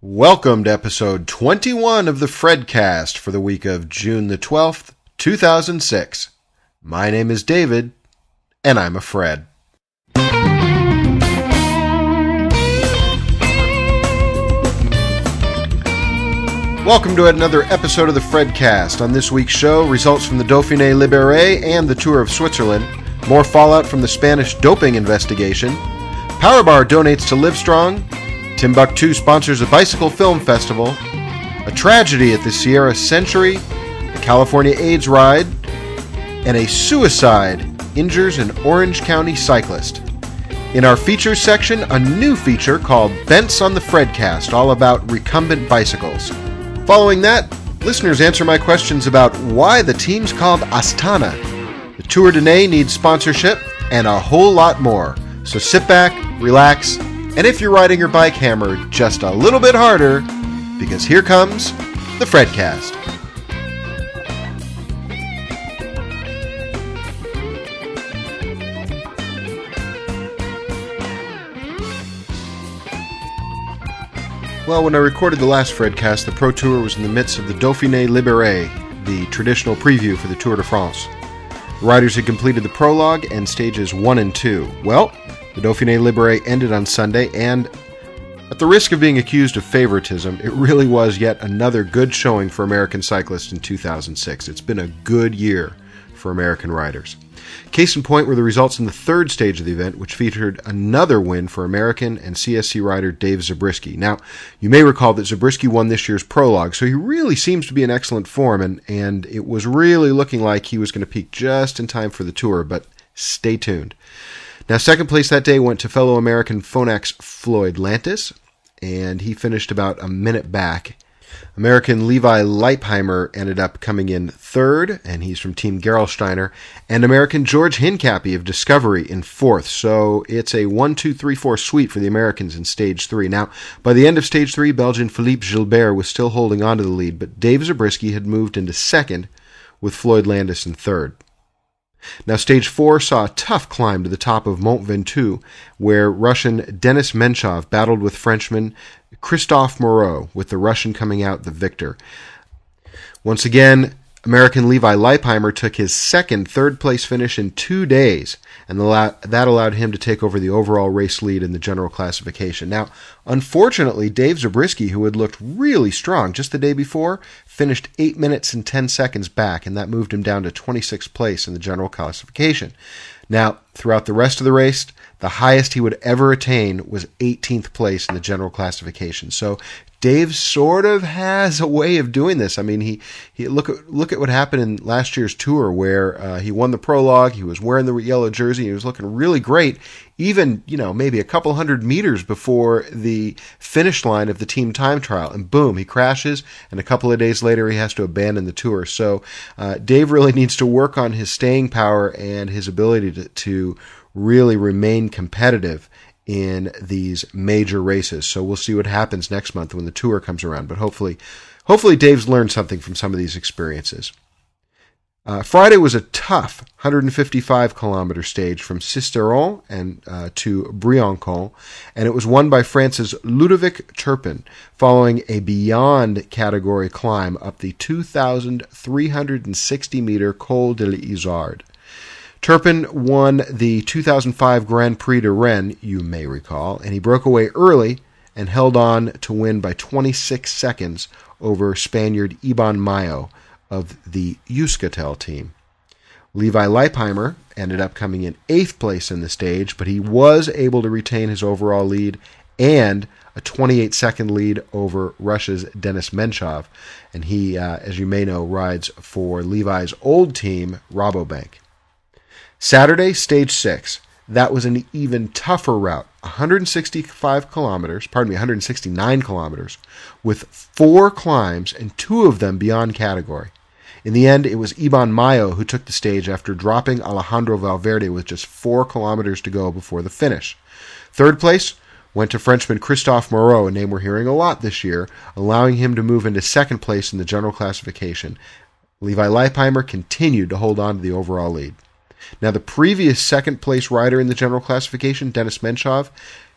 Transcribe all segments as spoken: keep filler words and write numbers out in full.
Welcome to episode twenty-one of the Fredcast for the week of June the twelfth, two thousand six. My name is David, and I'm a Fred. Welcome to another episode of the Fredcast. On this week's show, results from the Dauphiné Libéré and the Tour of Switzerland, more fallout from the Spanish doping investigation, Powerbar donates to Livestrong, Timbuktu sponsors a bicycle film festival, a tragedy at the Sierra Century, a California AIDS ride, and a suicide injures an Orange County cyclist. In our features section, a new feature called Bents on the Fredcast, all about recumbent bicycles. Following that, listeners answer my questions about why the team's called Astana, the Tour de Nez needs sponsorship, and a whole lot more. So sit back, relax, and if you're riding your bike, hammer just a little bit harder, because here comes the Fredcast. Well, when I recorded the last Fredcast, the Pro Tour was in the midst of the Dauphiné Libéré, the traditional preview for the Tour de France. The riders had completed the prologue and stages one and two. Well, the Dauphiné Libéré ended on Sunday, and at the risk of being accused of favoritism, it really was yet another good showing for American cyclists in two thousand six. It's been a good year for American riders. Case in point were the results in the third stage of the event, which featured another win for American and C S C rider Dave Zabriskie. Now, you may recall that Zabriskie won this year's prologue, so he really seems to be in excellent form, and, and it was really looking like he was going to peak just in time for the Tour, but stay tuned. Now, second place that day went to fellow American Phonax Floyd Lantis, and he finished about a minute back. American Levi Leipheimer ended up coming in third, and he's from Team Gerolsteiner, and American George Hincapie of Discovery in fourth. So it's a one two three four sweep for the Americans in Stage three. Now, by the end of Stage three, Belgian Philippe Gilbert was still holding on to the lead, but Dave Zabriskie had moved into second, with Floyd Landis in third. Now, Stage four saw a tough climb to the top of Mont Ventoux, where Russian Denis Menchov battled with Frenchman Christophe Moreau, with the Russian coming out the victor. Once again, American Levi Leipheimer took his second third-place finish in two days, and that allowed him to take over the overall race lead in the general classification. Now, unfortunately, Dave Zabriskie, who had looked really strong just the day before, finished eight minutes and ten seconds back, and that moved him down to twenty-sixth place in the general classification. Now, throughout the rest of the race, the highest he would ever attain was eighteenth place in the general classification. So Dave sort of has a way of doing this. I mean, he, he look at look at what happened in last year's Tour, where uh, he won the prologue. He was wearing the yellow jersey. He was looking really great, even, you know, maybe a couple hundred meters before the finish line of the team time trial. And boom, he crashes, and a couple of days later he has to abandon the Tour. So uh, Dave really needs to work on his staying power and his ability to, to really remain competitive in these major races. So we'll see what happens next month when the Tour comes around. But hopefully, hopefully Dave's learned something from some of these experiences. Uh, Friday was a tough one hundred fifty-five kilometer stage from Sisteron and uh, to Briançon, and it was won by France's Ludovic Turpin, following a beyond category climb up the two thousand three hundred sixty meter Col de l'Izard. Turpin won the two thousand five Grand Prix de Rennes, you may recall, and he broke away early and held on to win by twenty-six seconds over Spaniard Iban Mayo of the Euskaltel team. Levi Leipheimer ended up coming in eighth place in the stage, but he was able to retain his overall lead and a twenty-eight second lead over Russia's Denis Menchov, and he, uh, as you may know, rides for Levi's old team, Rabobank. Saturday, Stage six. That was an even tougher route, one hundred sixty-five kilometers, pardon me, one hundred sixty-nine kilometers, with four climbs and two of them beyond category. In the end, it was Iban Mayo who took the stage after dropping Alejandro Valverde with just four kilometers to go before the finish. Third place went to Frenchman Christophe Moreau, a name we're hearing a lot this year, allowing him to move into second place in the general classification. Levi Leipheimer continued to hold on to the overall lead. Now, the previous second-place rider in the general classification, Denis Menchov,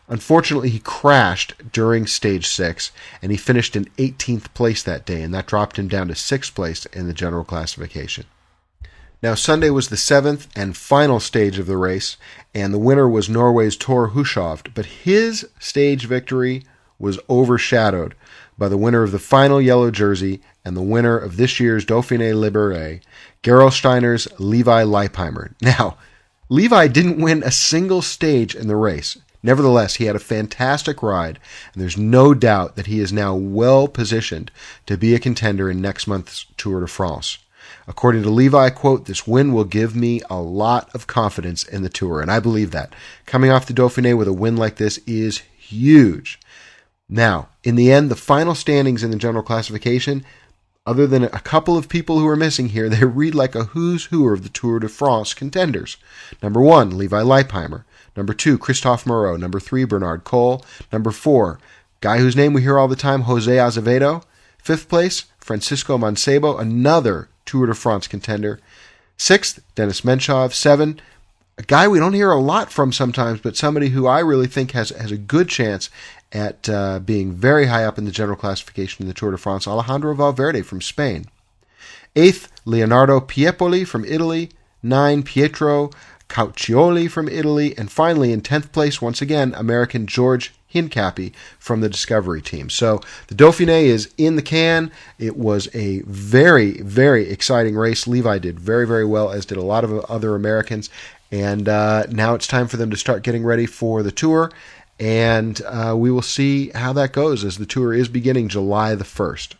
Unfortunately, he crashed during stage six, and he finished in eighteenth place that day, and that dropped him down to sixth place in the general classification. Now, Sunday was the seventh and final stage of the race, and the winner was Norway's Tor Hushovd, but his stage victory was overshadowed by the winner of the final yellow jersey and the winner of this year's Dauphiné Libéré, Gerolsteiner's Levi Leipheimer. Now, Levi didn't win a single stage in the race. Nevertheless, he had a fantastic ride, and there's no doubt that he is now well positioned to be a contender in next month's Tour de France. According to Levi, quote, "This win will give me a lot of confidence in the Tour," and I believe that. Coming off the Dauphiné with a win like this is huge. Now, in the end, the final standings in the general classification, other than a couple of people who are missing here, they read like a who's who of the Tour de France contenders. Number one, Levi Leipheimer. Number two, Christophe Moreau. Number three, Bernard Cole. Number four, guy whose name we hear all the time, Jose Azevedo. Fifth place, Francisco Mancebo, another Tour de France contender. Sixth, Denis Menchov. Seven, a guy we don't hear a lot from sometimes, but somebody who I really think has, has a good chance at uh, being very high up in the general classification in the Tour de France, Alejandro Valverde from Spain. Eighth, Leonardo Piepoli from Italy. Nine, Pietro Cauccioli from Italy. And finally, in tenth place, once again, American George Hincapie from the Discovery team. So the Dauphiné is in the can. It was a very, very exciting race. Levi did very, very well, as did a lot of other Americans. And uh, now it's time for them to start getting ready for the Tour. And uh, we will see how that goes, as the Tour is beginning July the first.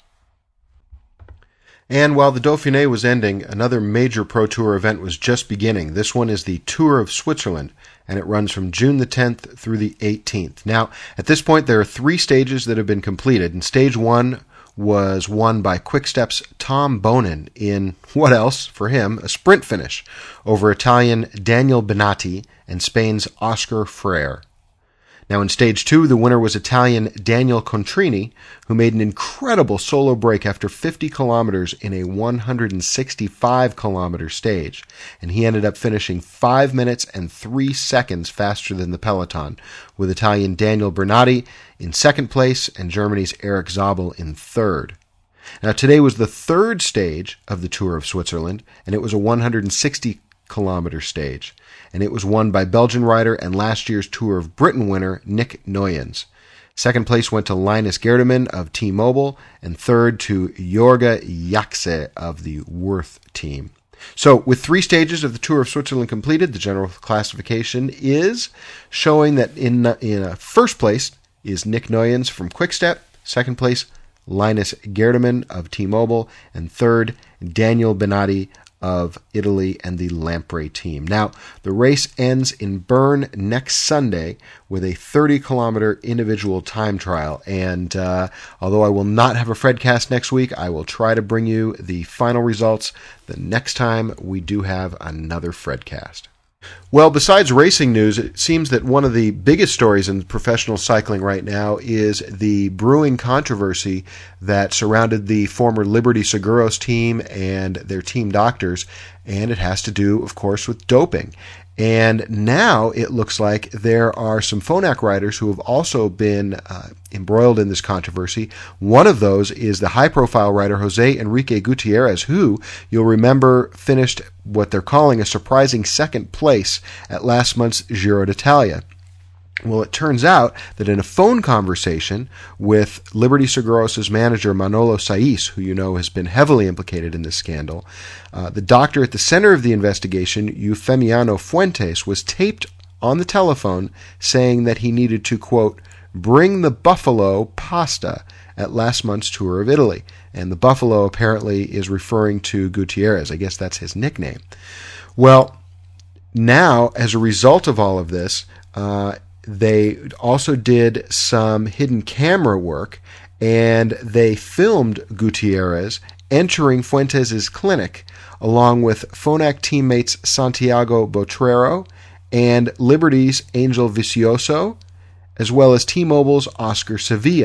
And while the Dauphiné was ending, another major Pro Tour event was just beginning. This one is the Tour of Switzerland, and it runs from June the tenth through the eighteenth. Now, at this point, there are three stages that have been completed, and stage one was won by Quick-Step's Tom Bonin in, what else, for him, a sprint finish over Italian Daniel Benatti and Spain's Oscar Freire. Now, in stage two, the winner was Italian Daniel Contrini, who made an incredible solo break after fifty kilometers in a one hundred sixty-five kilometer stage, and he ended up finishing five minutes and three seconds faster than the peloton, with Italian Daniel Bernatti in second place and Germany's Eric Zabel in third. Now, today was the third stage of the Tour of Switzerland, and it was a one hundred sixty kilometer stage, and it was won by Belgian rider and last year's Tour of Britain winner Nick Nuyens. Second place went to Linus Gerdemann of T-Mobile, and third to Jorge Jackse of the Worth team. So, with three stages of the Tour of Switzerland completed, the general classification is showing that in in uh, first place is Nick Nuyens from Quick-Step, second place Linus Gerdemann of T-Mobile, and third Daniel Benatti of Italy and the Lampre team. Now, the race ends in Bern next Sunday with a thirty kilometer individual time trial. And uh, although I will not have a Fredcast next week, I will try to bring you the final results the next time we do have another Fredcast. Well, besides racing news, it seems that one of the biggest stories in professional cycling right now is the brewing controversy that surrounded the former Liberty Seguros team and their team doctors, and it has to do, of course, with doping. And now it looks like there are some Phonak riders who have also been uh, embroiled in this controversy. One of those is the high-profile rider Jose Enrique Gutierrez, who, you'll remember, finished what they're calling a surprising second place at last month's Giro d'Italia. Well, it turns out that in a phone conversation with Liberty Seguros' manager Manolo Saiz, who you know has been heavily implicated in this scandal, uh, the doctor at the center of the investigation, Eufemiano Fuentes, was taped on the telephone saying that he needed to, quote, bring the buffalo pasta at last month's Tour of Italy. And the buffalo apparently is referring to Gutierrez. I guess that's his nickname. Well, now, as a result of all of this, uh, they also did some hidden camera work, and they filmed Gutierrez entering Fuentes' clinic along with Phonak teammates Santiago Botrero and Liberty's Angel Vicioso, as well as T-Mobile's Oscar Sevilla.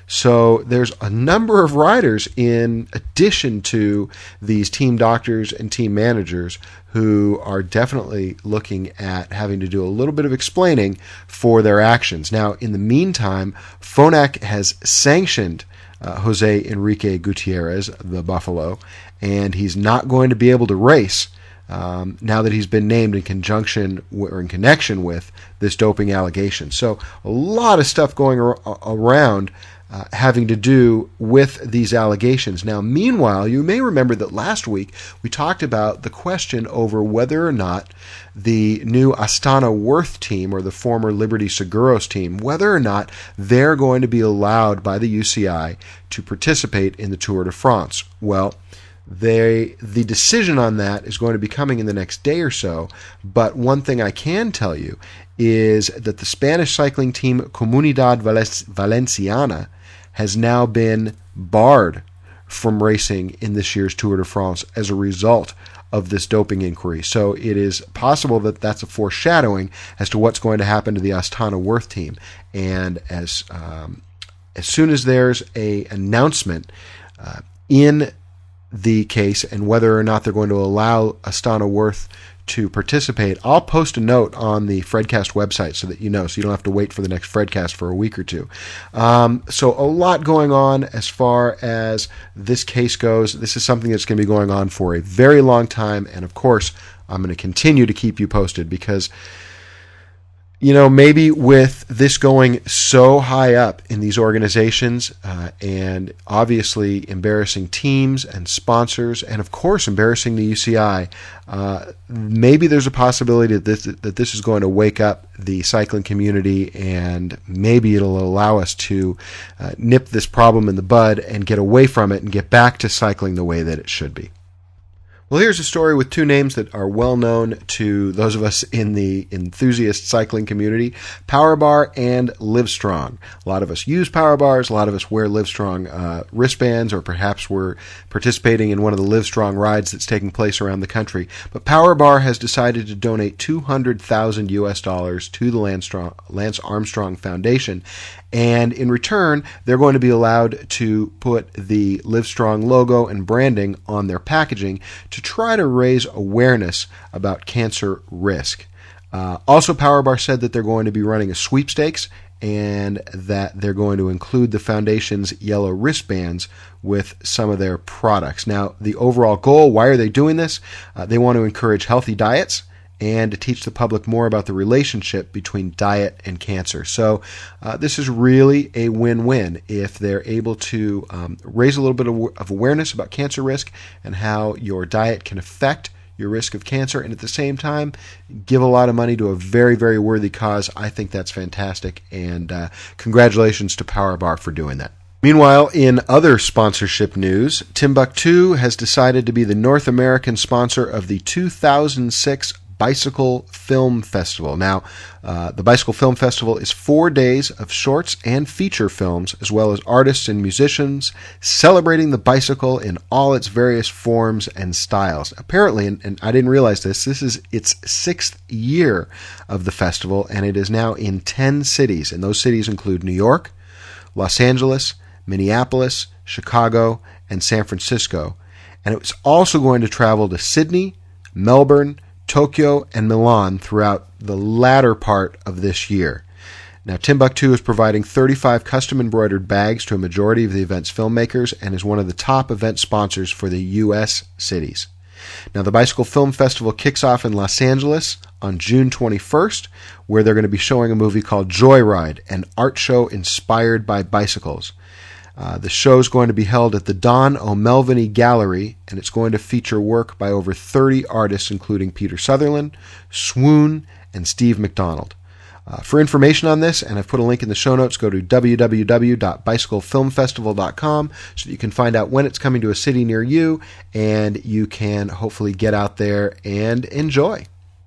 So there's a number of riders in addition to these team doctors and team managers who are definitely looking at having to do a little bit of explaining for their actions. Now, in the meantime, Phonak has sanctioned uh, Jose Enrique Gutierrez, the Buffalo, and he's not going to be able to race um, now that he's been named in conjunction w- or in connection with this doping allegation. So a lot of stuff going ar- around Uh, having to do with these allegations. Now, meanwhile, you may remember that last week we talked about the question over whether or not the new Astana Worth team, or the former Liberty Seguros team, whether or not they're going to be allowed by the U C I to participate in the Tour de France. Well, they, the decision on that is going to be coming in the next day or so, but one thing I can tell you is that the Spanish cycling team Comunidad Valenciana has now been barred from racing in this year's Tour de France as a result of this doping inquiry. So it is possible that that's a foreshadowing as to what's going to happen to the Astana Worth team. And as um, as soon as there's a announcement uh, in the case and whether or not they're going to allow Astana Worth to participate, I'll post a note on the Fredcast website so that you know, so you don't have to wait for the next Fredcast for a week or two. Um, so a lot going on as far as this case goes. This is something that's going to be going on for a very long time, and of course, I'm going to continue to keep you posted because, you know, maybe with this going so high up in these organizations uh, and obviously embarrassing teams and sponsors and, of course, embarrassing the U C I, uh, maybe there's a possibility that this, that this is going to wake up the cycling community, and maybe it'll allow us to uh, nip this problem in the bud and get away from it and get back to cycling the way that it should be. Well, here's a story with two names that are well known to those of us in the enthusiast cycling community: PowerBar and Livestrong. A lot of us use PowerBars, a lot of us wear Livestrong uh, wristbands, or perhaps we're participating in one of the Livestrong rides that's taking place around the country. But PowerBar has decided to donate two hundred thousand U S dollars to the Lance, Strong, Lance Armstrong Foundation, and in return, they're going to be allowed to put the Livestrong logo and branding on their packaging to try to raise awareness about cancer risk. Uh, also, PowerBar said that they're going to be running a sweepstakes and that they're going to include the foundation's yellow wristbands with some of their products. Now, the overall goal, why are they doing this? Uh, they want to encourage healthy diets and to teach the public more about the relationship between diet and cancer. So uh, this is really a win-win if they're able to um, raise a little bit of, of awareness about cancer risk and how your diet can affect your risk of cancer, and at the same time give a lot of money to a very, very worthy cause. I think that's fantastic, and uh, congratulations to PowerBar for doing that. Meanwhile, in other sponsorship news, Timbuk two has decided to be the North American sponsor of the two thousand six Bicycle Film Festival. Now, uh, the Bicycle Film Festival is four days of shorts and feature films, as well as artists and musicians celebrating the bicycle in all its various forms and styles. Apparently, and, and I didn't realize this, this is its sixth year of the festival, and it is now in ten cities, and those cities include New York, Los Angeles, Minneapolis, Chicago, and San Francisco. And it's also going to travel to Sydney, Melbourne, Tokyo, and Milan throughout the latter part of this year. Now, Timbuk two is providing thirty-five custom-embroidered bags to a majority of the event's filmmakers and is one of the top event sponsors for the U S cities. Now, the Bicycle Film Festival kicks off in Los Angeles on June twenty-first, where they're going to be showing a movie called Joyride, an art show inspired by bicycles. Uh, the show is going to be held at the Don O'Melveny Gallery, and it's going to feature work by over thirty artists, including Peter Sutherland, Swoon, and Steve McDonald. Uh, for information on this, and I've put a link in the show notes, go to w w w dot bicycle film festival dot com so that you can find out when it's coming to a city near you, and you can hopefully get out there and enjoy.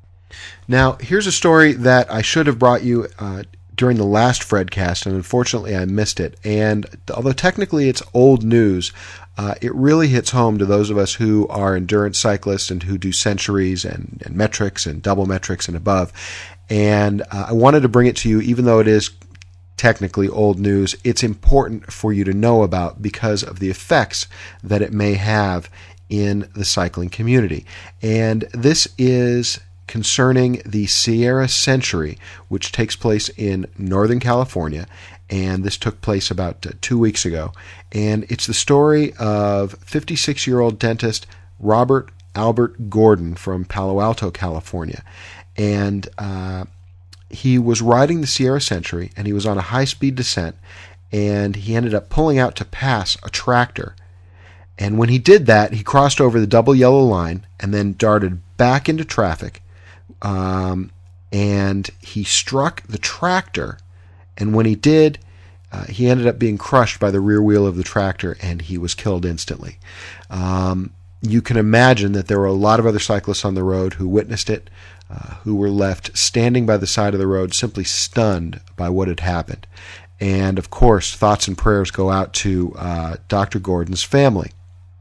Now, here's a story that I should have brought you uh, during the last Fredcast, and unfortunately I missed it. And although technically it's old news, uh, it really hits home to those of us who are endurance cyclists and who do centuries and, and metrics and double metrics and above. And uh, I wanted to bring it to you, even though it is technically old news. It's important for you to know about because of the effects that it may have in the cycling community. And this is concerning the Sierra Century, which takes place in Northern California, and this took place about uh, two weeks ago. And it's the story of fifty-six-year-old dentist Robert Albert Gordon from Palo Alto, California. And uh, he was riding the Sierra Century, and he was on a high-speed descent, and he ended up pulling out to pass a tractor. And when he did that, he crossed over the double yellow line and then darted back into traffic. Um, and he struck the tractor. And when he did, uh, he ended up being crushed by the rear wheel of the tractor, and he was killed instantly. Um, you can imagine that there were a lot of other cyclists on the road who witnessed it, uh, who were left standing by the side of the road, simply stunned by what had happened. And, of course, thoughts and prayers go out to uh, Doctor Gordon's family.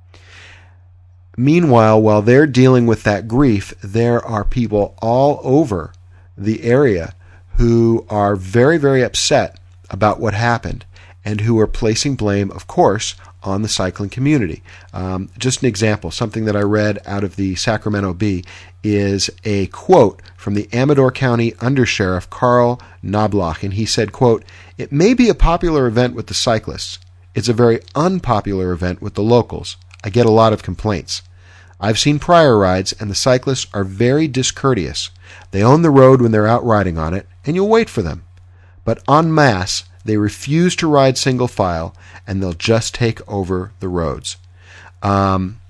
Meanwhile, while they're dealing with that grief, there are people all over the area who are very, very upset about what happened and who are placing blame, of course, on the cycling community. Um, just an example, something that I read out of the Sacramento Bee is a quote from the Amador County Undersheriff Carl Knobloch, and he said, quote, "It may be a popular event with the cyclists. It's a very unpopular event with the locals. I get a lot of complaints. I've seen prior rides, and the cyclists are very discourteous. They own the road when they're out riding on it, and you'll wait for them. But en masse, they refuse to ride single file, and they'll just take over the roads." Um,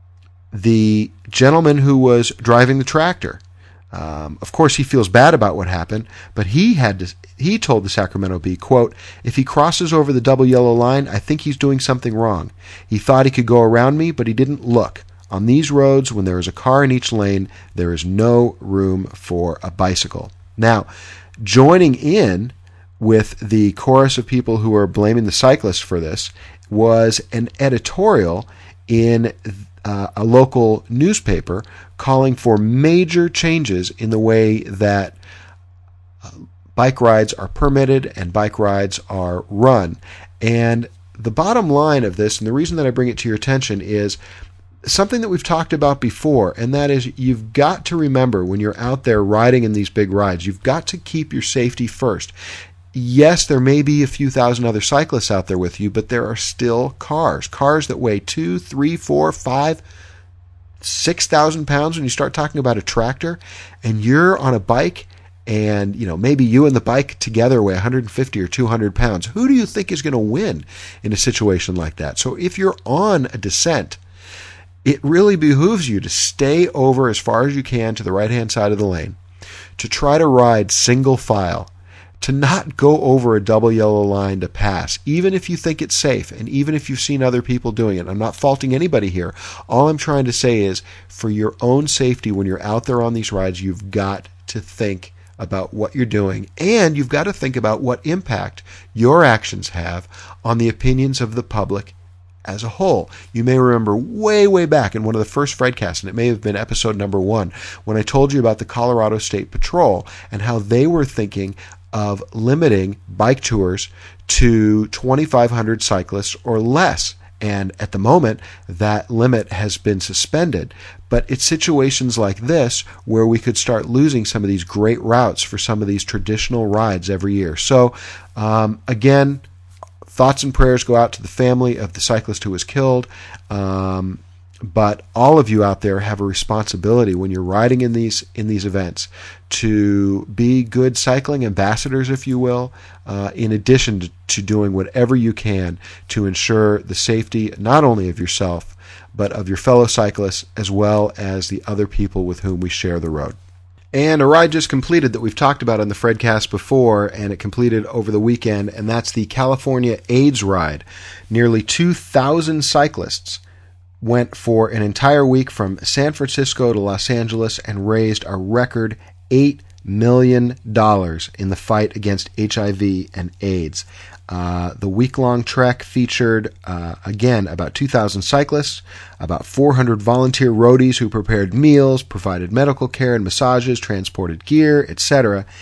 the gentleman who was driving the tractor, um, of course, he feels bad about what happened, but he had to, he told the Sacramento Bee, quote, "If he crosses over the double yellow line, I think he's doing something wrong. He thought he could go around me, but he didn't look. On these roads, when there is a car in each lane, there is no room for a bicycle." Now, joining in with the chorus of people who are blaming the cyclists for this was an editorial in uh, a local newspaper calling for major changes in the way that uh, bike rides are permitted and bike rides are run. And the bottom line of this, and the reason that I bring it to your attention, is something that we've talked about before, and that is you've got to remember when you're out there riding in these big rides, you've got to keep your safety first. Yes, there may be a few thousand other cyclists out there with you, but there are still cars. Cars that weigh two, three, four, five, six thousand pounds when you start talking about a tractor, and you're on a bike, and you know maybe you and the bike together weigh one hundred fifty or two hundred pounds. Who do you think is going to win in a situation like that? So if you're on a descent, it really behooves you to stay over as far as you can to the right-hand side of the lane, to try to ride single file, to not go over a double yellow line to pass, even if you think it's safe, and even if you've seen other people doing it. I'm not faulting anybody here. All I'm trying to say is, for your own safety, when you're out there on these rides, you've got to think about what you're doing, and you've got to think about what impact your actions have on the opinions of the public as a whole. You may remember way, way back in one of the first Fredcasts, and it may have been episode number one, when I told you about the Colorado State Patrol and how they were thinking of limiting bike tours to twenty-five hundred cyclists or less. And at the moment, that limit has been suspended. But it's situations like this where we could start losing some of these great routes for some of these traditional rides every year. So, um, again, thoughts and prayers go out to the family of the cyclist who was killed. Um, but all of you out there have a responsibility when you're riding in these in these events to be good cycling ambassadors, if you will, uh, in addition to, to doing whatever you can to ensure the safety not only of yourself, but of your fellow cyclists as well as the other people with whom we share the road. And a ride just completed that we've talked about on the Fredcast before, and it completed over the weekend, and that's the California AIDS Ride. Nearly two thousand cyclists went for an entire week from San Francisco to Los Angeles and raised a record eight million dollars in the fight against H I V and AIDS. Uh, the week-long trek featured, uh, again, about two thousand cyclists, about four hundred volunteer roadies who prepared meals, provided medical care and massages, transported gear, et cetera.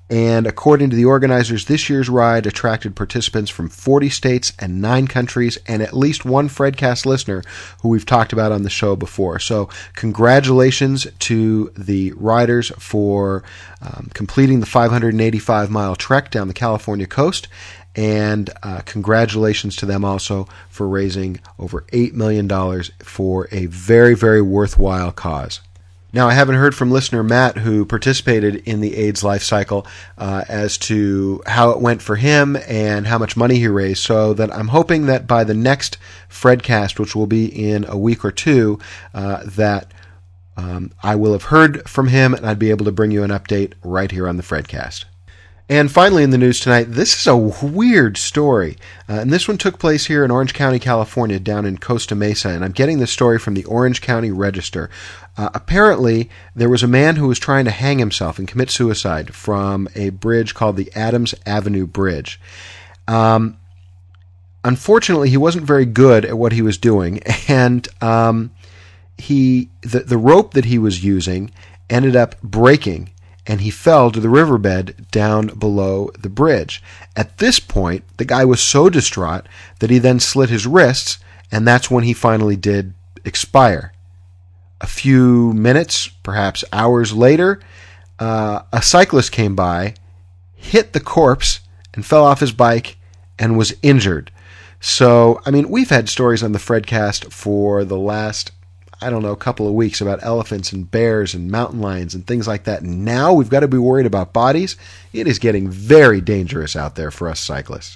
And according to the organizers, this year's ride attracted participants from forty states and nine countries, and at least one Fredcast listener who we've talked about on the show before. So congratulations to the riders for um, completing the five hundred eighty-five mile trek down the California coast. And uh, congratulations to them also for raising over eight million dollars for a very, very worthwhile cause. Now, I haven't heard from listener Matt, who participated in the AIDS life cycle, uh, as to how it went for him and how much money he raised, so that I'm hoping that by the next Fredcast, which will be in a week or two, uh, that um, I will have heard from him and I'd be able to bring you an update right here on the Fredcast. And finally in the news tonight, this is a weird story. Uh, and this one took place here in Orange County, California, down in Costa Mesa. And I'm getting this story from the Orange County Register. Uh, apparently, there was a man who was trying to hang himself and commit suicide from a bridge called the Adams Avenue Bridge. Um, unfortunately, he wasn't very good at what he was doing. And um, he the, the rope that he was using ended up breaking, and he fell to the riverbed down below the bridge. At this point, the guy was so distraught that he then slit his wrists, and that's when he finally did expire. A few minutes, perhaps hours later, uh, a cyclist came by, hit the corpse, and fell off his bike and was injured. So, I mean, we've had stories on the Fredcast for the last, I don't know, a couple of weeks about elephants and bears and mountain lions and things like that. And now we've got to be worried about bodies. It is getting very dangerous out there for us cyclists.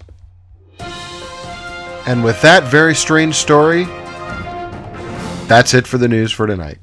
And with that very strange story, that's it for the news for tonight.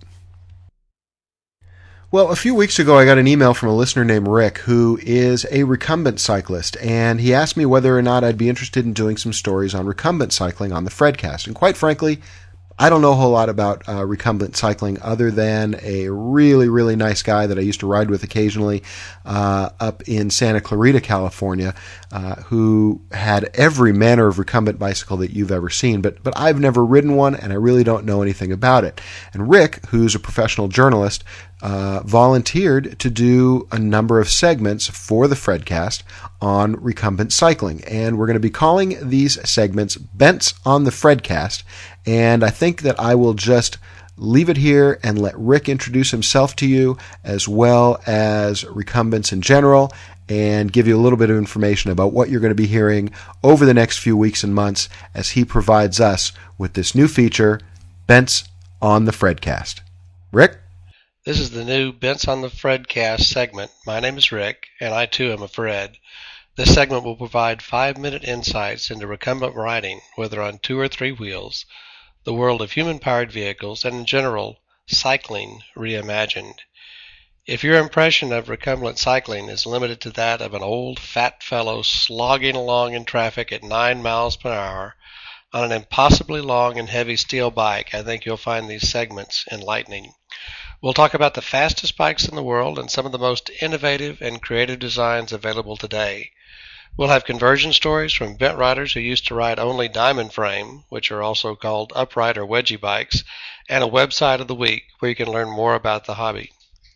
Well, a few weeks ago I got an email from a listener named Rick, who is a recumbent cyclist, and he asked me whether or not I'd be interested in doing some stories on recumbent cycling on the Fredcast. And quite frankly, I don't know a whole lot about uh, recumbent cycling other than a really, really nice guy that I used to ride with occasionally uh, up in Santa Clarita, California, uh, who had every manner of recumbent bicycle that you've ever seen. But but I've never ridden one, and I really don't know anything about it. And Rick, who's a professional journalist, uh, volunteered to do a number of segments for the Fredcast on recumbent cycling. And we're going to be calling these segments Bents on the Fredcast. And I think that I will just leave it here and let Rick introduce himself to you, as well as recumbents in general, and give you a little bit of information about what you're going to be hearing over the next few weeks and months as he provides us with this new feature, Bents on the Fredcast. Rick? This is the new Bents on the Fredcast segment. My name is Rick, and I too am a Fred. This segment will provide five-minute insights into recumbent riding, whether on two or three wheels, the world of human-powered vehicles, and in general, cycling reimagined. If your impression of recumbent cycling is limited to that of an old fat fellow slogging along in traffic at nine miles per hour on an impossibly long and heavy steel bike, I think you'll find these segments enlightening. We'll talk about the fastest bikes in the world and some of the most innovative and creative designs available today. We'll have conversion stories from bent riders who used to ride only diamond frame, which are also called upright or wedgie bikes, and a website of the week where you can learn more about the hobby.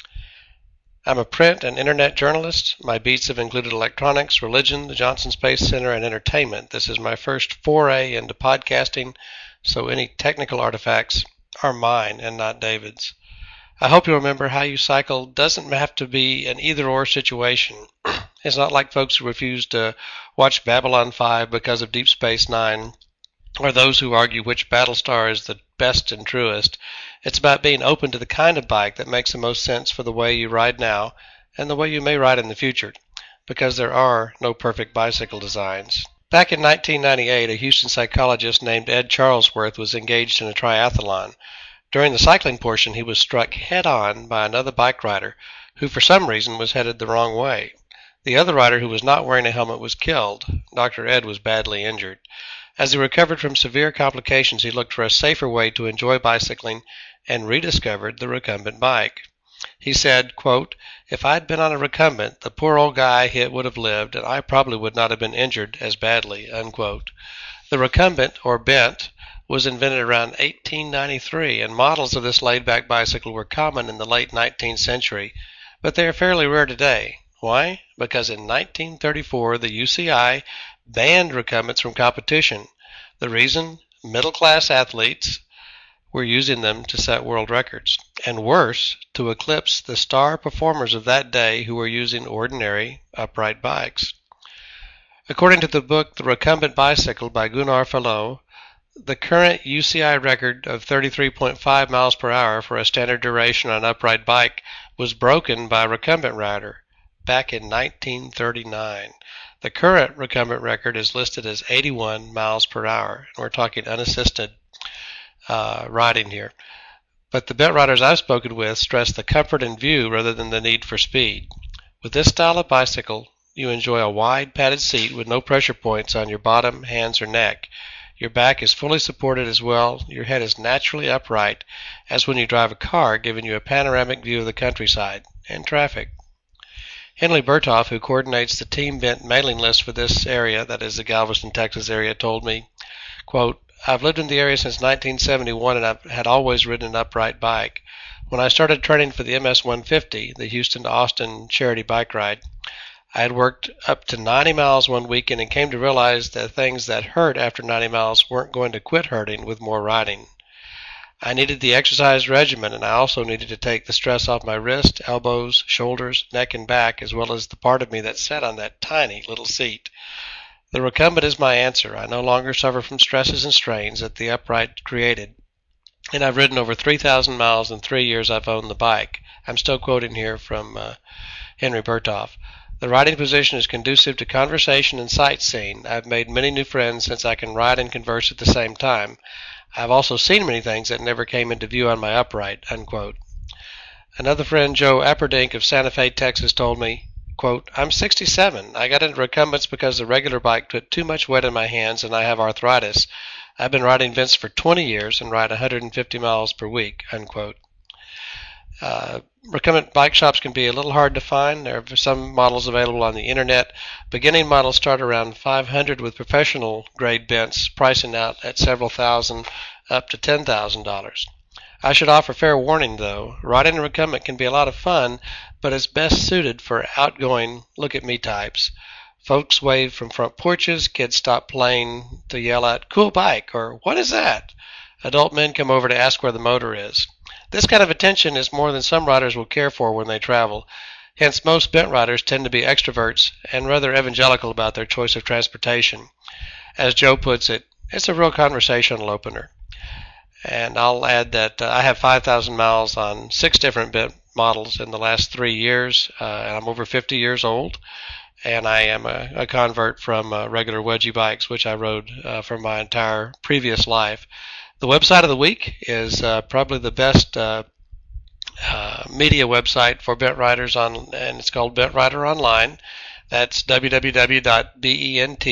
I'm a print and internet journalist. My beats have included electronics, religion, the Johnson Space Center, and entertainment. This is my first foray into podcasting, so any technical artifacts are mine and not David's. I hope you'll remember how you cycle doesn't have to be an either-or situation. It's not like folks who refuse to watch Babylon five because of Deep Space Nine, or those who argue which Battlestar is the best and truest. It's about being open to the kind of bike that makes the most sense for the way you ride now and the way you may ride in the future, because there are no perfect bicycle designs. Back in nineteen ninety-eight, a Houston psychologist named Ed Charlesworth was engaged in a triathlon. During the cycling portion, he was struck head-on by another bike rider who for some reason was headed the wrong way. The other rider, who was not wearing a helmet, was killed. Doctor Ed was badly injured. As he recovered from severe complications, he looked for a safer way to enjoy bicycling and rediscovered the recumbent bike. He said, quote, "If I'd been on a recumbent, the poor old guy hit would have lived, and I probably would not have been injured as badly," unquote. The recumbent, or bent, was invented around eighteen ninety-three, and models of this laid-back bicycle were common in the late nineteenth century, but they are fairly rare today. Why? Because in nineteen thirty-four, the U C I banned recumbents from competition. The reason? Middle-class athletes were using them to set world records, and worse, to eclipse the star performers of that day who were using ordinary upright bikes. According to the book The Recumbent Bicycle by Gunnar Fallot, the current U C I record of thirty-three point five miles per hour for a standard duration on an upright bike was broken by a recumbent rider back in nineteen thirty-nine. The current recumbent record is listed as eighty-one miles per hour, and we're talking unassisted uh, riding here. But the bent riders I've spoken with stress the comfort and view rather than the need for speed. With this style of bicycle, you enjoy a wide padded seat with no pressure points on your bottom, hands, or neck. Your back is fully supported as well. Your head is naturally upright, as when you drive a car, giving you a panoramic view of the countryside and traffic. Henley Berthoff, who coordinates the Team Bent mailing list for this area, that is the Galveston, Texas area, told me, quote, I've lived in the area since nineteen seventy-one and I've had always ridden an upright bike. When I started training for the M S one fifty, the Houston to Austin charity bike ride, I had worked up to ninety miles one weekend and came to realize that things that hurt after ninety miles weren't going to quit hurting with more riding. I needed the exercise regimen, and I also needed to take the stress off my wrist, elbows, shoulders, neck, and back, as well as the part of me that sat on that tiny little seat. The recumbent is my answer. I no longer suffer from stresses and strains that the upright created, and I've ridden over three thousand miles in three years I've owned the bike. I'm still quoting here from uh, Henry Berthoff. The riding position is conducive to conversation and sightseeing. I've made many new friends since I can ride and converse at the same time. I've also seen many things that never came into view on my upright, unquote. Another friend, Joe Apperdink of Santa Fe, Texas, told me, quote, I'm sixty-seven. I got into recumbents because the regular bike put too much weight in my hands and I have arthritis. I've been riding Vince for twenty years and ride one hundred fifty miles per week, unquote. Uh, recumbent bike shops can be a little hard to find. There are some models available on the internet. Beginning models start around five hundred with professional grade bents, pricing out at several thousand up to ten thousand dollars. I should offer fair warning, though. Riding a recumbent can be a lot of fun, but it's best suited for outgoing look-at-me types. Folks wave from front porches, kids stop playing to yell out, cool bike, or what is that? Adult men come over to ask where the motor is. This kind of attention is more than some riders will care for when they travel. Hence, most bent riders tend to be extroverts and rather evangelical about their choice of transportation. As Joe puts it, it's a real conversational opener. And I'll add that uh, I have five thousand miles on six different bent models in the last three years, uh, and I'm over fifty years old, and I am a, a convert from uh, regular wedgie bikes, which I rode uh, for my entire previous life. The website of the week is uh, probably the best uh, uh, media website for bent riders, on, and it's called Bent Rider Online. That's w w w dot bent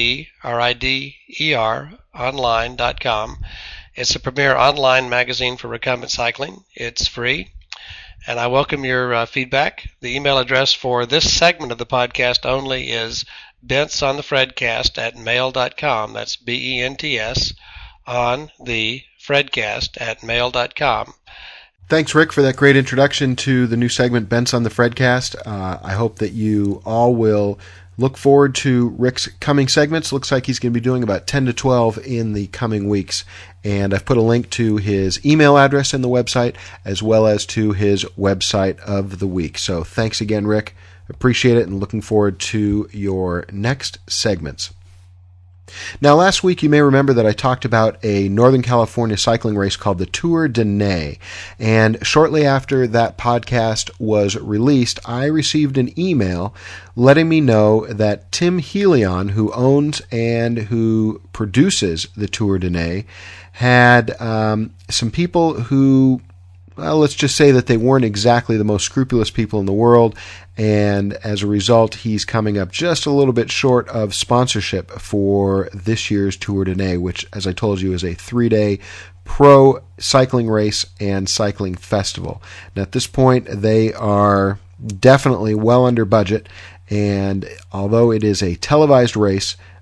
rider online dot com. It's the premier online magazine for recumbent cycling. It's free, and I welcome your uh, feedback. The email address for this segment of the podcast only is bentsonthefredcast at mail dot com. That's B E N T S on the Fredcast at mail dot com. Thanks, Rick, for that great introduction to the new segment, Bents on the Fredcast. Uh, I hope that you all will look forward to Rick's coming segments. Looks like he's going to be doing about ten to twelve in the coming weeks. And I've put a link to his email address in the website, as well as to his website of the week. So thanks again, Rick. Appreciate it, and looking forward to your next segments. Now, last week you may remember that I talked about a Northern California cycling race called the Tour de Nez, and shortly after that podcast was released, I received an email letting me know that Tim Helion, who owns and who produces the Tour de Nez, had um, some people who, well, let's just say that they weren't exactly the most scrupulous people in the world, and as a result, he's coming up just a little bit short of sponsorship for this year's Tour de Nez, which, as I told you, is a three-day pro cycling race and cycling festival. Now, at this point, they are definitely well under budget, and although it is a televised race,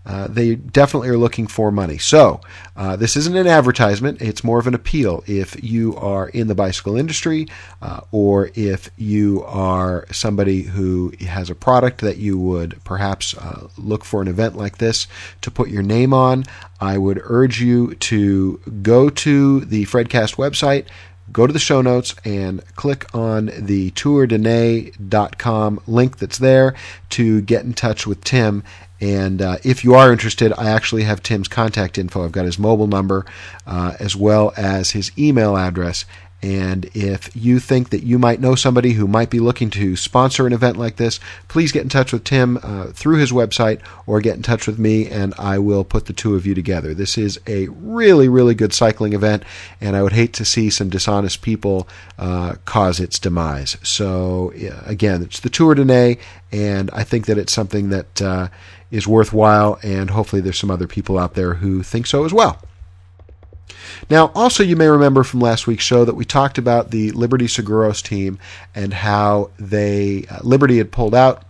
uh, they definitely are looking for money. So uh, this isn't an advertisement. It's more of an appeal. If you are in the bicycle industry uh, or if you are somebody who has a product that you would perhaps uh, look for an event like this to put your name on, I would urge you to go to the Fredcast website, go to the show notes, and click on the tour de nay dot com link that's there to get in touch with Tim. And uh, if you are interested, I actually have Tim's contact info. I've got his mobile number uh, as well as his email address. And if you think that you might know somebody who might be looking to sponsor an event like this, please get in touch with Tim uh, through his website or get in touch with me, and I will put the two of you together. This is a really, really good cycling event, and I would hate to see some dishonest people uh, cause its demise. So, yeah, again, it's the Tour de Nay, and I think that it's something that uh, is worthwhile, and hopefully there's some other people out there who think so as well. Now, also, you may remember from last week's show that we talked about the Liberty Seguros team and how they uh, Liberty had pulled out,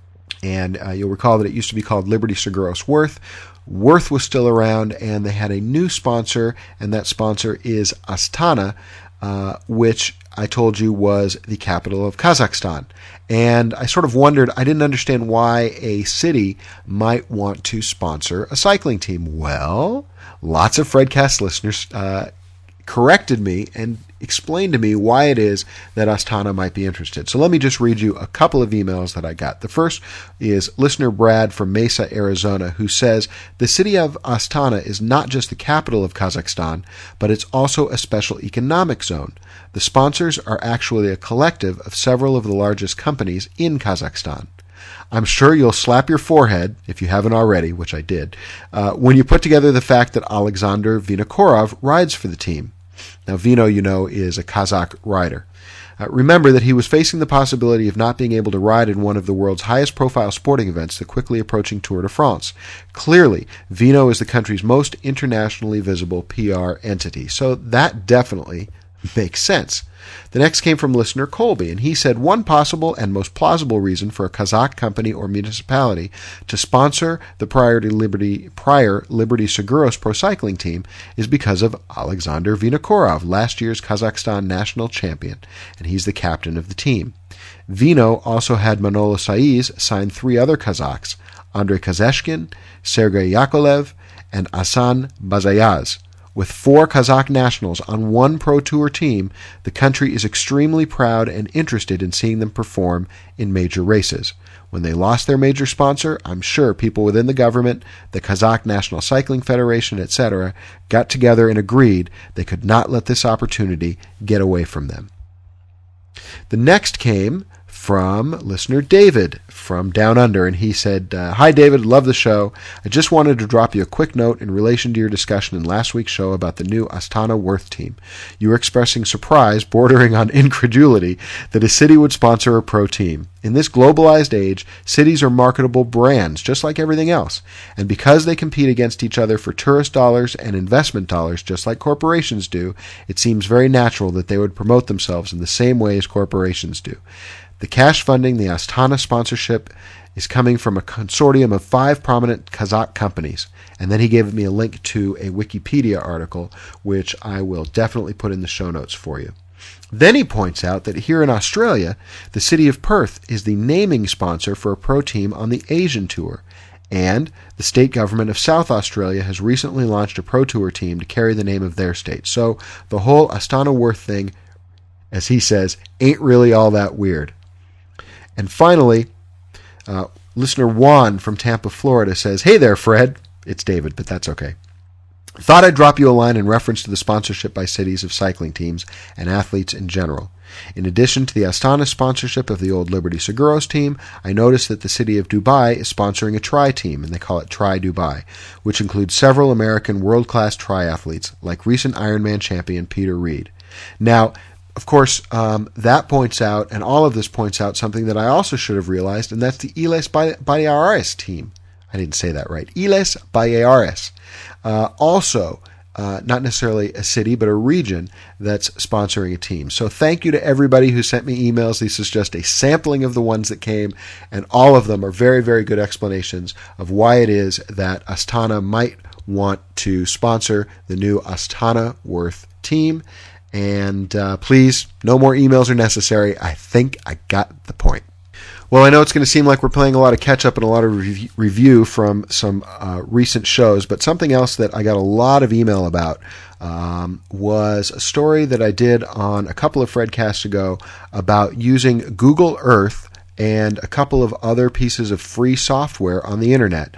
and uh, you'll recall that it used to be called Liberty Seguros Worth. Worth was still around, and they had a new sponsor, and that sponsor is Astana, uh, which I told you was the capital of Kazakhstan. And I sort of wondered, I didn't understand why a city might want to sponsor a cycling team. Well, lots of Fredcast listeners uh, corrected me and explained to me why it is that Astana might be interested. So let me just read you a couple of emails that I got. The first is listener Brad from Mesa, Arizona, who says, the city of Astana is not just the capital of Kazakhstan, but it's also a special economic zone. The sponsors are actually a collective of several of the largest companies in Kazakhstan. I'm sure you'll slap your forehead, if you haven't already, which I did, uh, when you put together the fact that Alexander Vinokourov rides for the team. Now, Vino, you know, is a Kazakh rider. Uh, remember that he was facing the possibility of not being able to ride in one of the world's highest-profile sporting events, the quickly approaching Tour de France. Clearly, Vino is the country's most internationally visible P R entity, so that definitely makes sense. The next came from listener Colby, and he said one possible and most plausible reason for a Kazakh company or municipality to sponsor the Priority Liberty, prior Liberty Seguros Pro Cycling team is because of Alexander Vinokourov, last year's Kazakhstan national champion, and he's the captain of the team. Vino also had Manolo Saiz sign three other Kazakhs, Andrei Kazeshkin, Sergei Yakolev, and Asan Bazayaz. With four Kazakh nationals on one Pro Tour team, the country is extremely proud and interested in seeing them perform in major races. When they lost their major sponsor, I'm sure people within the government, the Kazakh National Cycling Federation, et cetera, got together and agreed they could not let this opportunity get away from them. The next came from listener David from Down Under, and he said, uh, Hi David, love the show. I just wanted to drop you a quick note in relation to your discussion in last week's show about the new Astana Worth team. You were expressing surprise, bordering on incredulity, that a city would sponsor a pro team. In this globalized age, cities are marketable brands, just like everything else. And because they compete against each other for tourist dollars and investment dollars, just like corporations do, it seems very natural that they would promote themselves in the same way as corporations do. The cash funding the Astana sponsorship is coming from a consortium of five prominent Kazakh companies. And then he gave me a link to a Wikipedia article, which I will definitely put in the show notes for you. Then he points out that here in Australia, the city of Perth is the naming sponsor for a pro team on the Asian Tour. And the state government of South Australia has recently launched a pro tour team to carry the name of their state. So the whole Astana Worth thing, as he says, ain't really all that weird. And finally, uh, listener Juan from Tampa, Florida says, Hey there, Fred. It's David, but that's okay. Thought I'd drop you a line in reference to the sponsorship by cities of cycling teams and athletes in general. In addition to the Astana sponsorship of the old Liberty Seguros team, I noticed that the city of Dubai is sponsoring a tri team, and they call it Tri Dubai, which includes several American world-class triathletes, like recent Ironman champion Peter Reed. Now, of course, um, that points out, and all of this points out, something that I also should have realized, and that's the Iles Baleares team. I didn't say that right. Iles Baleares. Uh, also, uh, not necessarily a city, but a region that's sponsoring a team. So thank you to everybody who sent me emails. This is just a sampling of the ones that came, and all of them are very, very good explanations of why it is that Astana might want to sponsor the new Astana Worth team. And uh, please, no more emails are necessary. I think I got the point. Well, I know it's going to seem like we're playing a lot of catch-up and a lot of re- review from some uh, recent shows, but something else that I got a lot of email about um, was a story that I did on a couple of Fredcasts ago about using Google Earth and a couple of other pieces of free software on the internet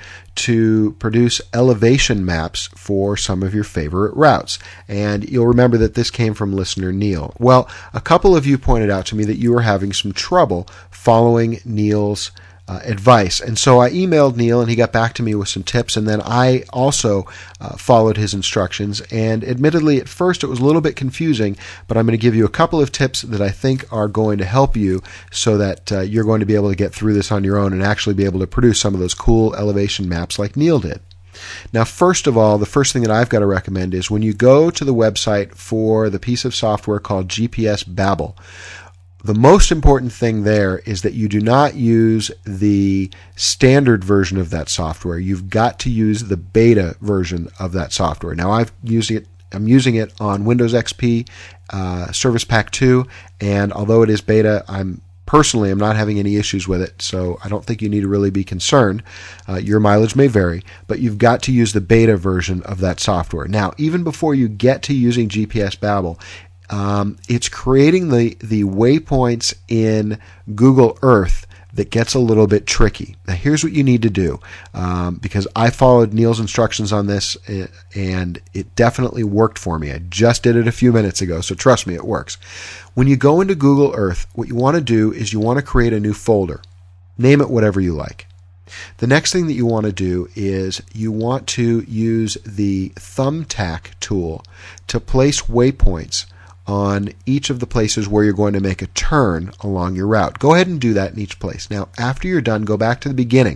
to produce elevation maps for some of your favorite routes. And you'll remember that this came from listener Neil. Well, a couple of you pointed out to me that you were having some trouble following Neil's uh, advice. And so I emailed Neil, and he got back to me with some tips, and then I also uh, followed his instructions. And admittedly, at first it was a little bit confusing, but I'm going to give you a couple of tips that I think are going to help you so that uh, you're going to be able to get through this on your own and actually be able to produce some of those cool elevation maps like Neil did. Now, first of all, the first thing that I've got to recommend is when you go to the website for the piece of software called G P S Babel, the most important thing there is that you do not use the standard version of that software. You've got to use the beta version of that software. Now, I've used it. I'm using it on Windows X P, uh, Service Pack two, and although it is beta, I'm personally I'm not having any issues with it, so I don't think you need to really be concerned. Uh, your mileage may vary, but you've got to use the beta version of that software. Now, even before you get to using G P S Babel, Um, it's creating the, the waypoints in Google Earth that gets a little bit tricky. Now, here's what you need to do, um, because I followed Neil's instructions on this, and it definitely worked for me. I just did it a few minutes ago, so trust me, it works. When you go into Google Earth, what you want to do is you want to create a new folder. Name it whatever you like. The next thing that you want to do is you want to use the thumbtack tool to place waypoints on each of the places where you're going to make a turn along your route. Go ahead and do that in each place. Now, after you're done, go back to the beginning.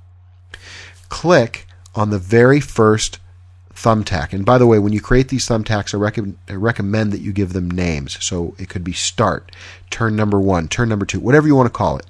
Click on the very first thumbtack. And by the way, when you create these thumbtacks, I, rec- I recommend that you give them names. So it could be start, turn number one, turn number two, whatever you want to call it.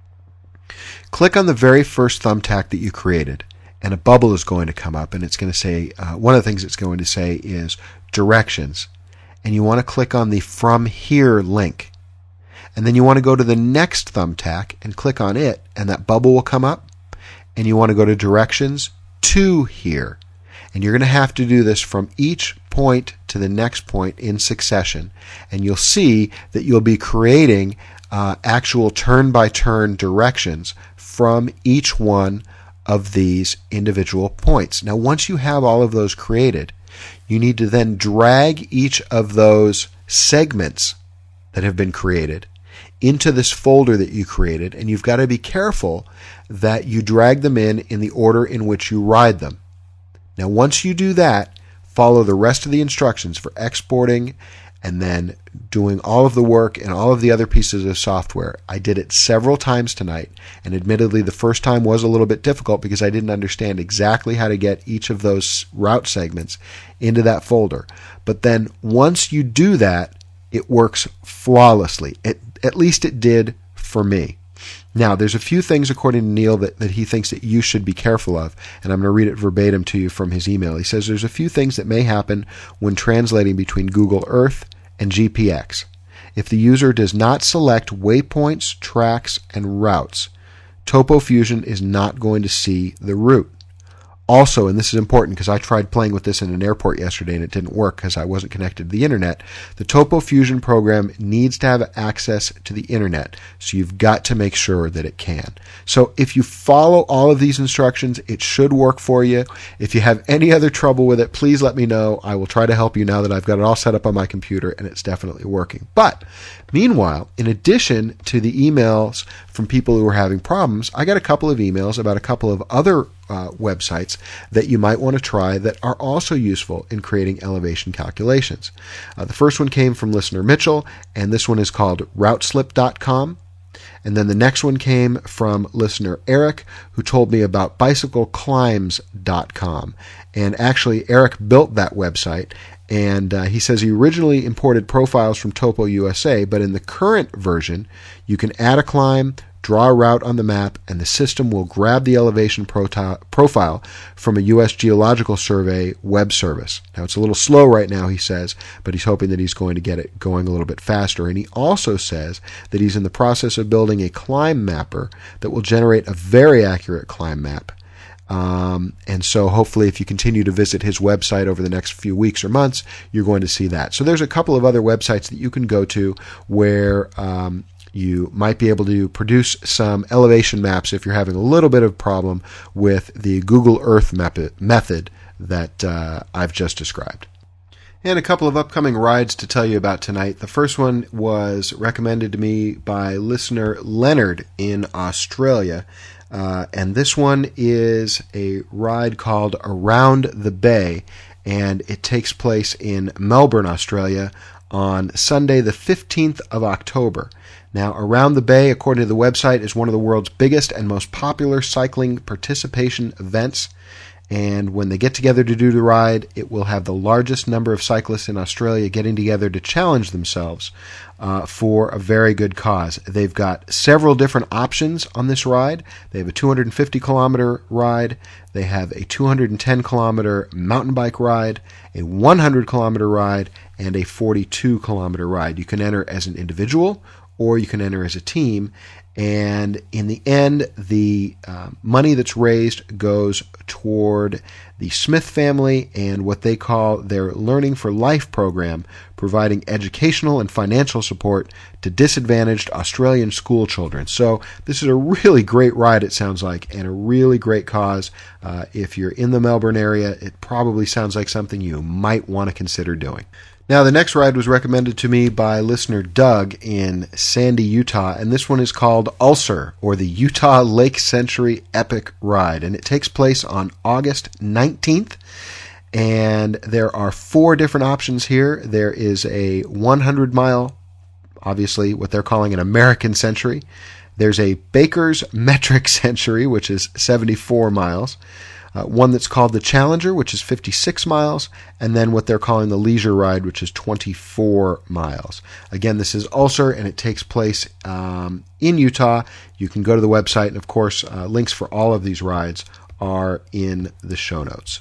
Click on the very first thumbtack that you created, and a bubble is going to come up, and it's going to say, uh, one of the things it's going to say is directions. And you want to click on the From Here link. And then you want to go to the next thumbtack and click on it, and that bubble will come up. And you want to go to Directions to Here. And you're going to have to do this from each point to the next point in succession. And you'll see that you'll be creating uh, actual turn-by-turn directions from each one of these individual points. Now, once you have all of those created, you need to then drag each of those segments that have been created into this folder that you created, and you've got to be careful that you drag them in in the order in which you ride them. Now, once you do that, follow the rest of the instructions for exporting and then doing all of the work and all of the other pieces of software. I did it several times tonight, and admittedly the first time was a little bit difficult because I didn't understand exactly how to get each of those route segments into that folder. But then once you do that, it works flawlessly. It, at least it did for me. Now, there's a few things, according to Neil, that, that he thinks that you should be careful of, and I'm going to read it verbatim to you from his email. He says there's a few things that may happen when translating between Google Earth and G P X. If the user does not select waypoints, tracks, and routes, TopoFusion is not going to see the route. Also, and this is important because I tried playing with this in an airport yesterday and it didn't work because I wasn't connected to the internet, the TopoFusion program needs to have access to the internet, so you've got to make sure that it can. So if you follow all of these instructions, it should work for you. If you have any other trouble with it, please let me know. I will try to help you now that I've got it all set up on my computer and it's definitely working. But meanwhile, in addition to the emails from people who are having problems, I got a couple of emails about a couple of other Uh, websites that you might want to try that are also useful in creating elevation calculations. Uh, the first one came from listener Mitchell, and this one is called Routeslip dot com. And then the next one came from listener Eric, who told me about bicycle climbs dot com. And actually, Eric built that website, and uh, he says he originally imported profiles from Topo U S A, but in the current version, you can add a climb, draw a route on the map, and the system will grab the elevation proti- profile from a U S Geological Survey web service. Now, it's a little slow right now, he says, but he's hoping that he's going to get it going a little bit faster. And he also says that he's in the process of building a climb mapper that will generate a very accurate climb map. Um, and so hopefully if you continue to visit his website over the next few weeks or months, you're going to see that. So there's a couple of other websites that you can go to where um, you might be able to produce some elevation maps if you're having a little bit of problem with the Google Earth method that uh, I've just described. And a couple of upcoming rides to tell you about tonight. The first one was recommended to me by listener Leonard in Australia. Uh, and this one is a ride called Around the Bay, and it takes place in Melbourne, Australia, on Sunday the fifteenth of October. Now, Around the Bay, according to the website, is one of the world's biggest and most popular cycling participation events. And when they get together to do the ride, it will have the largest number of cyclists in Australia getting together to challenge themselves uh, for a very good cause. They've got several different options on this ride. They have a two hundred fifty kilometer ride. They have a two hundred ten kilometer mountain bike ride, a one hundred kilometer ride, and a forty-two kilometer ride. You can enter as an individual or you can enter as a team. And in the end, the uh, money that's raised goes toward the Smith family and what they call their Learning for Life program, providing educational and financial support to disadvantaged Australian school children. So this is a really great ride, it sounds like, and a really great cause. Uh, if you're in the Melbourne area, it probably sounds like something you might want to consider doing. Now, the next ride was recommended to me by listener Doug in Sandy, Utah, and this one is called Ulcer, or the Utah Lake Century Epic Ride, and it takes place on August nineteenth, and there are four different options here. There is a one hundred mile, obviously what they're calling an American Century. There's a Baker's Metric Century, which is seventy-four miles. Uh, one that's called the Challenger, which is fifty-six miles, and then what they're calling the Leisure Ride, which is twenty-four miles. Again, this is Ulcer, and it takes place um, in Utah. You can go to the website, and of course, uh, links for all of these rides are in the show notes.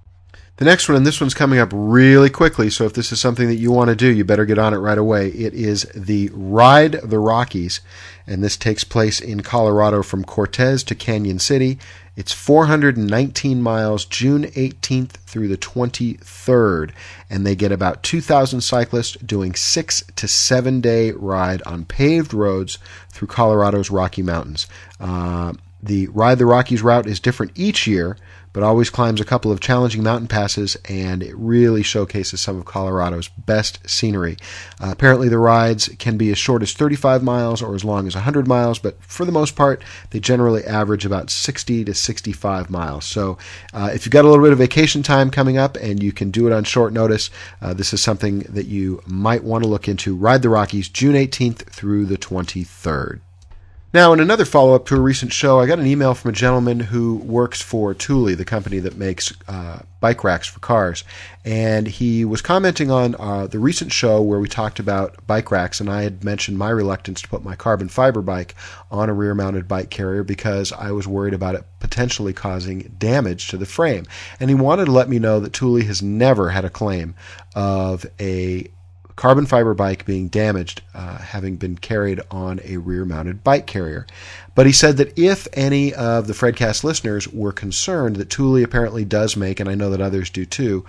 The next one, and this one's coming up really quickly, so if this is something that you want to do, you better get on it right away. It is the Ride the Rockies, and this takes place in Colorado from Cortez to Canyon City. It's four hundred nineteen miles, June eighteenth through the twenty-third, and they get about two thousand cyclists doing six to seven day ride on paved roads through Colorado's Rocky Mountains. Uh, the Ride the Rockies route is different each year, but always climbs a couple of challenging mountain passes, and it really showcases some of Colorado's best scenery. Uh, apparently the rides can be as short as thirty-five miles or as long as one hundred miles, but for the most part, they generally average about sixty to sixty-five miles. So uh, if you've got a little bit of vacation time coming up and you can do it on short notice, uh, this is something that you might want to look into. Ride the Rockies, June eighteenth through the twenty-third. Now, in another follow-up to a recent show, I got an email from a gentleman who works for Thule, the company that makes uh, bike racks for cars, and he was commenting on uh, the recent show where we talked about bike racks, and I had mentioned my reluctance to put my carbon fiber bike on a rear-mounted bike carrier because I was worried about it potentially causing damage to the frame. And he wanted to let me know that Thule has never had a claim of a carbon fiber bike being damaged, uh, having been carried on a rear-mounted bike carrier. But he said that if any of the Fredcast listeners were concerned that Thule apparently does make, and I know that others do too,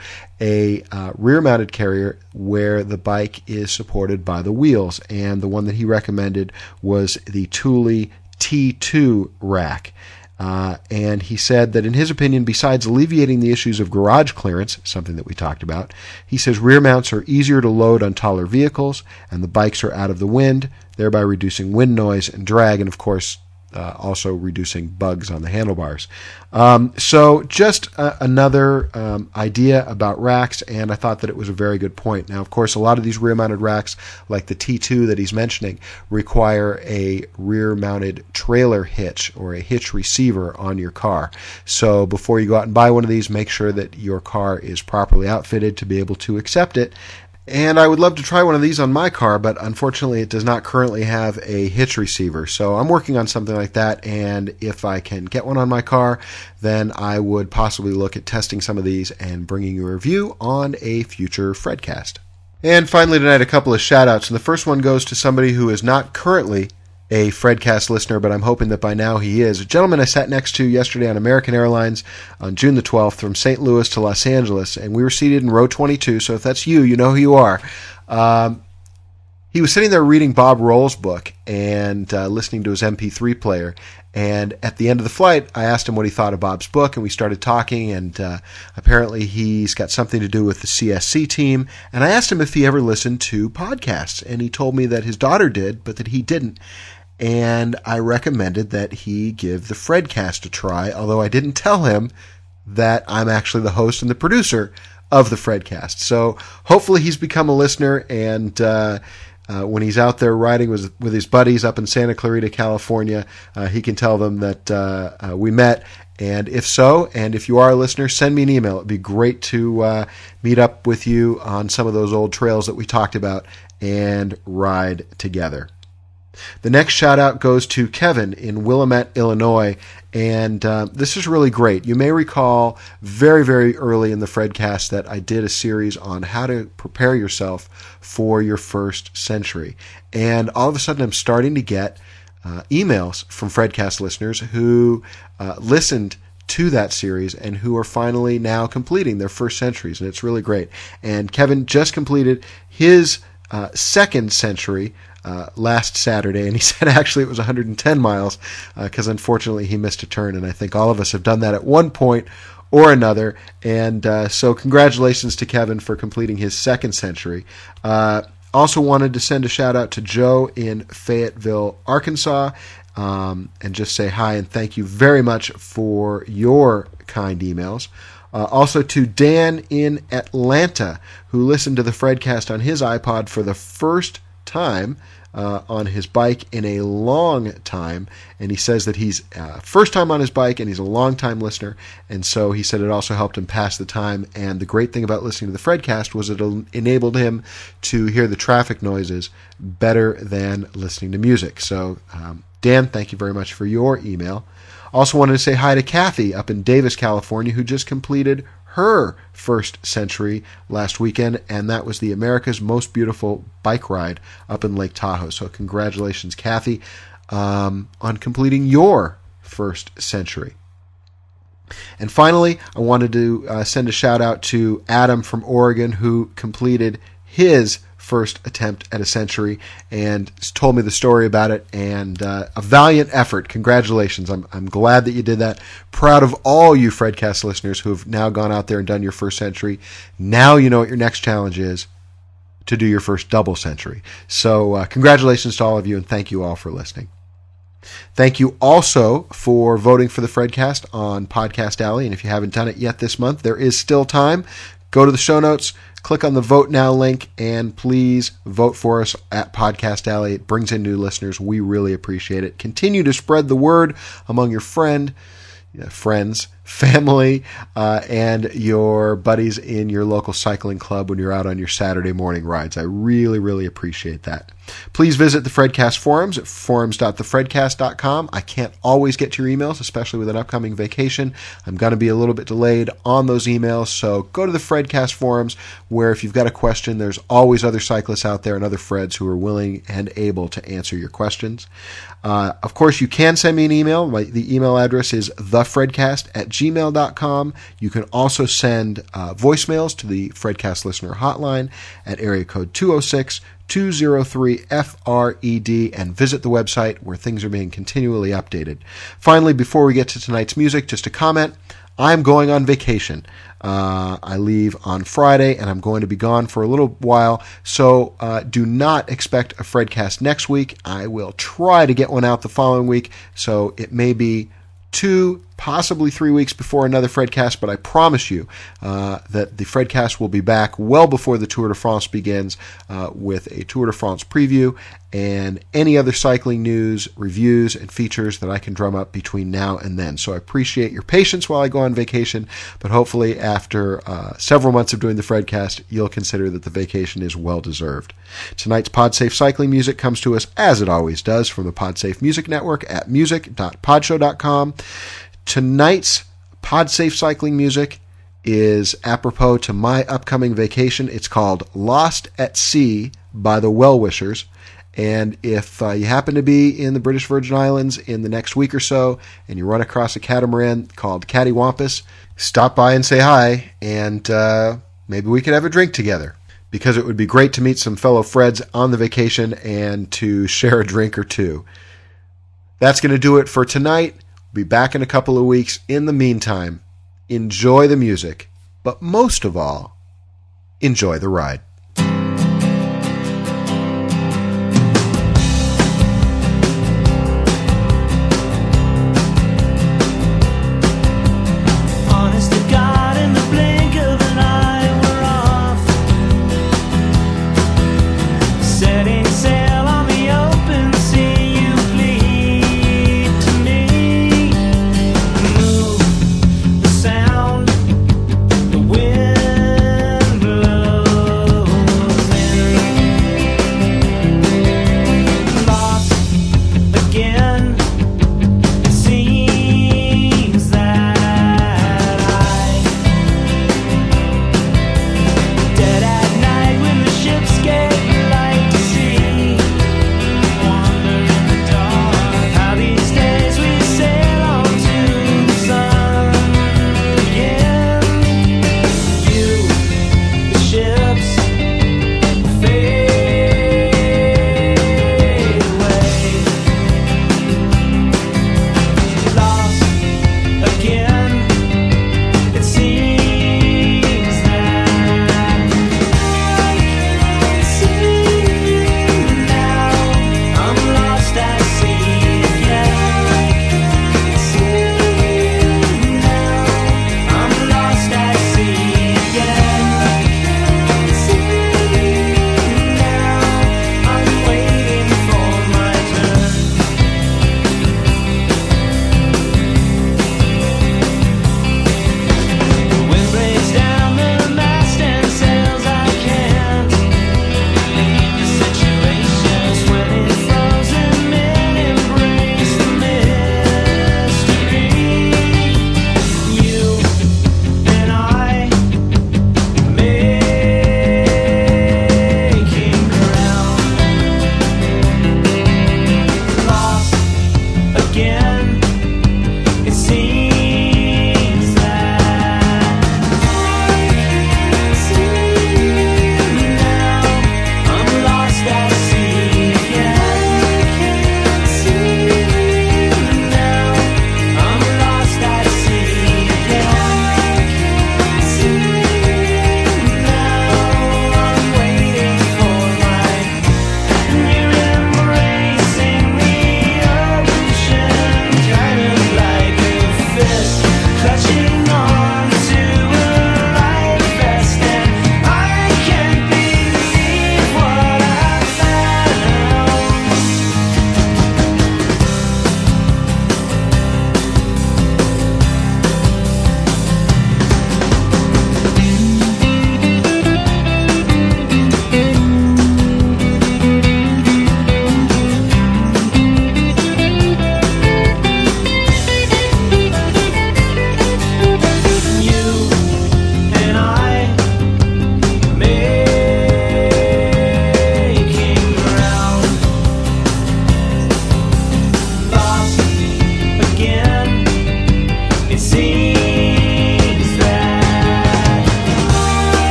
a uh, rear-mounted carrier where the bike is supported by the wheels. And the one that he recommended was the Thule T two rack. Uh, and he said that in his opinion, besides alleviating the issues of garage clearance, something that we talked about, he says rear mounts are easier to load on taller vehicles and the bikes are out of the wind, thereby reducing wind noise and drag. And of course, uh, also reducing bugs on the handlebars. Um, so just uh, another um, idea about racks, and I thought that it was a very good point. Now, of course, a lot of these rear-mounted racks, like the T two that he's mentioning, require a rear-mounted trailer hitch or a hitch receiver on your car. So before you go out and buy one of these, make sure that your car is properly outfitted to be able to accept it. And I would love to try one of these on my car, but unfortunately it does not currently have a hitch receiver. So I'm working on something like that, and if I can get one on my car, then I would possibly look at testing some of these and bringing you a review on a future Fredcast. And finally tonight, a couple of shout-outs. And the first one goes to somebody who is not currently a Fredcast listener, but I'm hoping that by now he is. A gentleman I sat next to yesterday on American Airlines on June the twelfth from Saint Louis to Los Angeles, and we were seated in row twenty-two, so if that's you, you know who you are. Um, he was sitting there reading Bob Roll's book and uh, listening to his M P three player, and at the end of the flight, I asked him what he thought of Bob's book, and we started talking, and uh, apparently he's got something to do with the C S C team, and I asked him if he ever listened to podcasts, and he told me that his daughter did, but that he didn't. And I recommended that he give the Fredcast a try, although I didn't tell him that I'm actually the host and the producer of the Fredcast. So hopefully he's become a listener, and uh, uh, when he's out there riding with, with his buddies up in Santa Clarita, California, uh, he can tell them that uh, uh, we met. And if so, and if you are a listener, send me an email. It'd be great to uh, meet up with you on some of those old trails that we talked about and ride together. The next shout-out goes to Kevin in Willamette, Illinois, and uh, this is really great. You may recall very, very early in the Fredcast that I did a series on how to prepare yourself for your first century. And all of a sudden I'm starting to get uh, emails from Fredcast listeners who uh, listened to that series and who are finally now completing their first centuries, and it's really great. And Kevin just completed his uh, second century Uh, last Saturday, and he said actually it was one hundred ten miles because uh, unfortunately he missed a turn, and I think all of us have done that at one point or another, and uh, so congratulations to Kevin for completing his second century. Uh, also wanted to send a shout out to Joe in Fayetteville, Arkansas, um, and just say hi and thank you very much for your kind emails. Uh, also to Dan in Atlanta, who listened to the Fredcast on his iPod for the first time uh, on his bike in a long time, and he says that he's uh, first time on his bike and he's a long time listener, and so he said it also helped him pass the time. And the great thing about listening to the Fredcast was it enabled him to hear the traffic noises better than listening to music. So um, Dan, thank you very much for your email. Also wanted to say hi to Kathy up in Davis, California, who just completed her first century last weekend, and that was the America's Most Beautiful Bike Ride up in Lake Tahoe. So congratulations, Kathy, um, on completing your first century. And finally, I wanted to uh, send a shout out to Adam from Oregon, who completed his first attempt at a century and told me the story about it, and uh, a valiant effort. Congratulations. I'm I'm glad that you did that. Proud of all you Fredcast listeners who have now gone out there and done your first century. Now you know what your next challenge is, to do your first double century. So uh, congratulations to all of you, and thank you all for listening. Thank you also for voting for the Fredcast on Podcast Alley, and if you haven't done it yet this month, there is still time. Go to the show notes, click on the Vote Now link, and please vote for us at Podcast Alley. It brings in new listeners. We really appreciate it. Continue to spread the word among your friend, friends, family, uh, and your buddies in your local cycling club when you're out on your Saturday morning rides. I really, really appreciate that. Please visit the Fredcast forums at forums dot the fredcast dot com. I can't always get to your emails, especially with an upcoming vacation. I'm going to be a little bit delayed on those emails, so go to the Fredcast forums, where if you've got a question, there's always other cyclists out there and other Freds who are willing and able to answer your questions. Uh, of course, you can send me an email. My, the email address is the fredcast at gmail dot com. You can also send uh, voicemails to the Fredcast listener hotline at area code two oh six, two oh three, F R E D, and visit the website where things are being continually updated. Finally, before we get to tonight's music, just a comment. I'm going on vacation. Uh, I leave on Friday, and I'm going to be gone for a little while, so uh, do not expect a Fredcast next week. I will try to get one out the following week, so it may be two, possibly three weeks before another Fredcast, but I promise you uh, that the Fredcast will be back well before the Tour de France begins uh, with a Tour de France preview and any other cycling news, reviews, and features that I can drum up between now and then. So I appreciate your patience while I go on vacation, but hopefully after uh, several months of doing the Fredcast, you'll consider that the vacation is well-deserved. Tonight's PodSafe cycling music comes to us, as it always does, from the PodSafe Music Network at music dot podshow dot com. Tonight's PodSafe cycling music is apropos to my upcoming vacation. It's called Lost at Sea by the Well-Wishers. And if uh, you happen to be in the British Virgin Islands in the next week or so and you run across a catamaran called Cattywampus, stop by and say hi, and uh, maybe we could have a drink together, because it would be great to meet some fellow Freds on the vacation and to share a drink or two. That's going to do it for tonight. Be back in a couple of weeks. In the meantime, enjoy the music, but most of all, enjoy the ride.